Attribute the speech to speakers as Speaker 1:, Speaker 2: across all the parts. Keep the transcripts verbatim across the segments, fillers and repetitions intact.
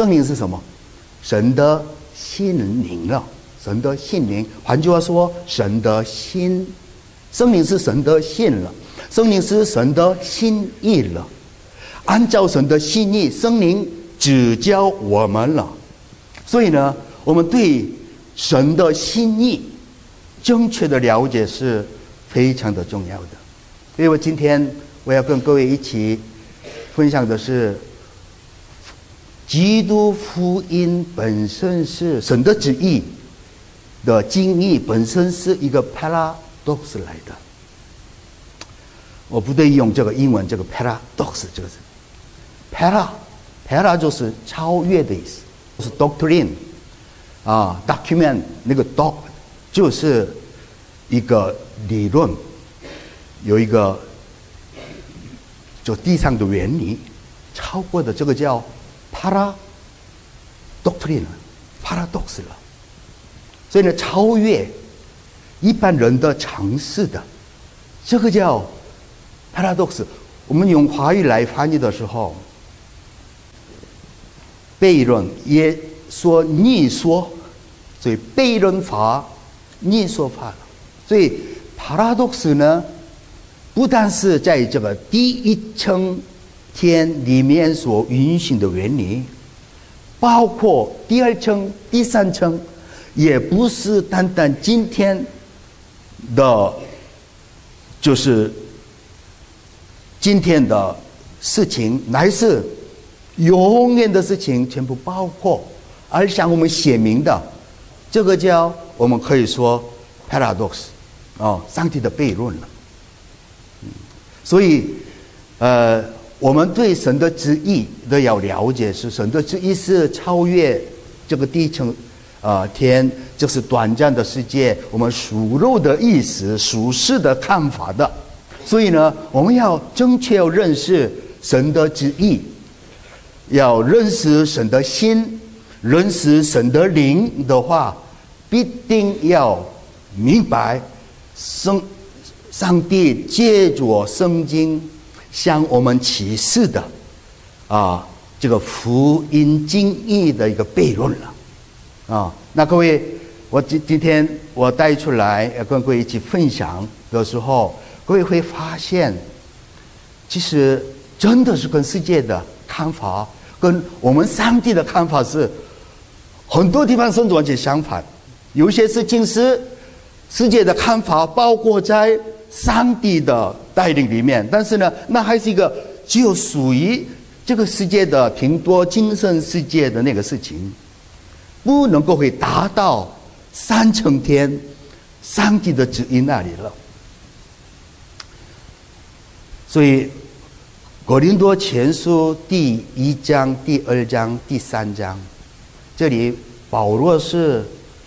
Speaker 1: 圣灵是什么？神的心灵了，神的心灵。换句话说，神的心，圣灵是神的心了，圣灵是神的心意了。按照神的心意，圣灵指教我们了。所以呢，我们对神的心意正确的了解是非常的重要的。因为我今天我要跟各位一起分享的是，基督福音本身是神的旨意的经义，本身是一个 paradox 来的。我不对用这个英文这个 paradox 这个字 ，para para 就是超越的意思，就是 doctrine 啊 ，document 那个 doc 就是一个理论，有一个就地上的原理，超过的这个叫 para doctrine paradox 了。所以呢，超越一般人的常识的，这个叫 paradox。我们用华语来翻译的时候，悖论也说逆说，所以悖论法、逆说法了。所以 paradox 呢，不但是在这个第一层天里面所运行的原理，包括第二层、第三层，也不是单单今天的，就是今天的事情，乃是永远的事情，全部包括，而向我们写明的，这个叫我们可以说 paradox 哦，上帝的悖论了。嗯，所以呃，我们对神的旨意都要了解，是神的旨意是超越这个地层。呃，天就是短暂的世界，我们属肉的意思、属世的看法的。所以呢，我们要正确要认识神的旨意，要认识神的心，认识神的灵的话，必定要明白圣上帝借着圣经向我们启示的啊，这个福音经义的一个悖论了。啊，那各位，我今今天我带出来跟各位一起分享的时候，各位会发现，其实真的是跟世界的看法，跟我们上帝的看法是很多地方甚至完全相反。有一些事情是世界的看法包括在上帝的带领里面，但是呢，那还是一个只有属于这个世界的挺多精神世界的那个事情。不能够会达到三层天上帝的旨意那里了。所以哥林多前书第一章、第二章、第三章，这里保罗是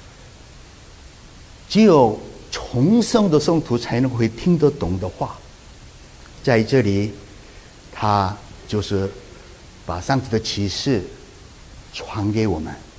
Speaker 1: 只有重生的圣徒才能会听得懂的话，在这里他就是把上帝的启示传给我们。